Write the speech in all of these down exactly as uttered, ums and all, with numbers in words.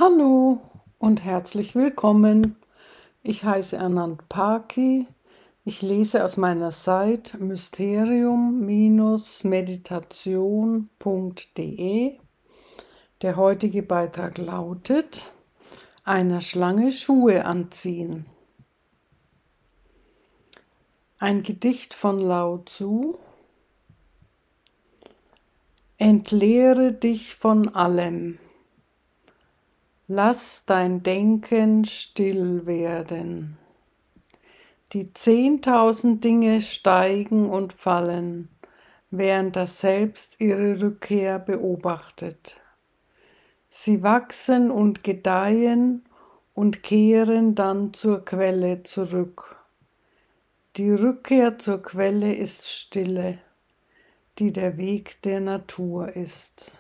Hallo und herzlich willkommen. Ich heiße Anand Paki. Ich lese aus meiner Seite mysterium meditation punkt de. Der heutige Beitrag lautet: Einer Schlange Schuhe anziehen. Ein Gedicht von Lao Tzu. Entleere dich von allem. Lass dein Denken still werden. Die zehntausend Dinge steigen und fallen, während das Selbst ihre Rückkehr beobachtet. Sie wachsen und gedeihen und kehren dann zur Quelle zurück. Die Rückkehr zur Quelle ist Stille, die der Weg der Natur ist.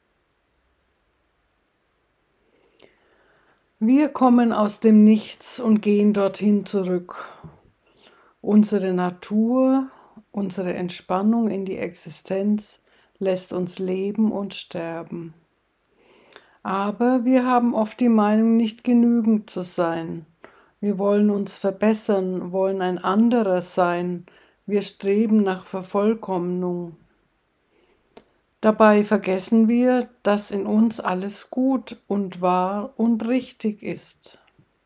Wir kommen aus dem Nichts und gehen dorthin zurück. Unsere Natur, unsere Entspannung in die Existenz lässt uns leben und sterben. Aber wir haben oft die Meinung, nicht genügend zu sein. Wir wollen uns verbessern, wollen ein anderer sein. Wir streben nach Vervollkommnung. Dabei vergessen wir, dass in uns alles gut und wahr und richtig ist.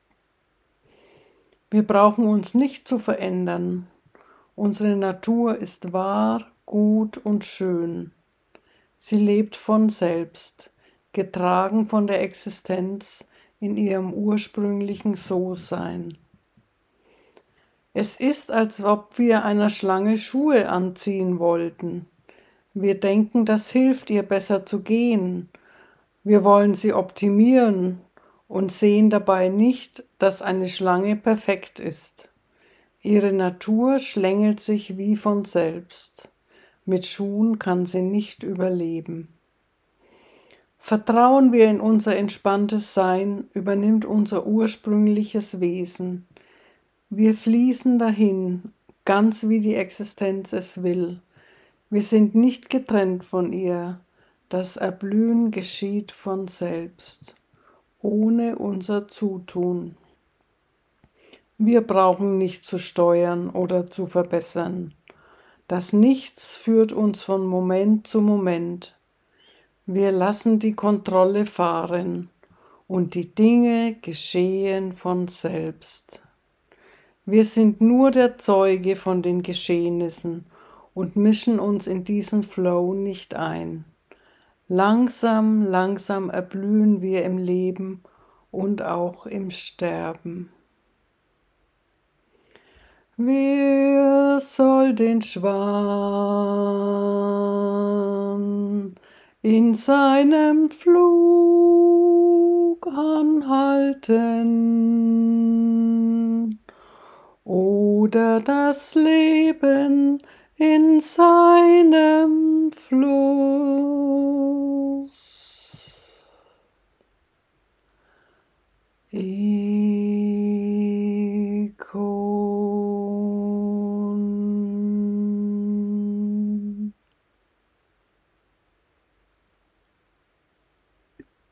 Wir brauchen uns nicht zu verändern. Unsere Natur ist wahr, gut und schön. Sie lebt von selbst, getragen von der Existenz in ihrem ursprünglichen So-Sein. Es ist, als ob wir einer Schlange Schuhe anziehen wollten. Wir denken, das hilft ihr besser zu gehen. Wir wollen sie optimieren und sehen dabei nicht, dass eine Schlange perfekt ist. Ihre Natur schlängelt sich wie von selbst. Mit Schuhen kann sie nicht überleben. Vertrauen wir in unser entspanntes Sein, übernimmt unser ursprüngliches Wesen. Wir fließen dahin, ganz wie die Existenz es will. Wir sind nicht getrennt von ihr. Das Erblühen geschieht von selbst, ohne unser Zutun. Wir brauchen nicht zu steuern oder zu verbessern. Das Nichts führt uns von Moment zu Moment. Wir lassen die Kontrolle fahren und die Dinge geschehen von selbst. Wir sind nur der Zeuge von den Geschehnissen und mischen uns in diesen Flow nicht ein. Langsam, langsam erblühen wir im Leben und auch im Sterben. Wer soll den Schwan in seinem Flug anhalten oder das Leben in seinem Fluss?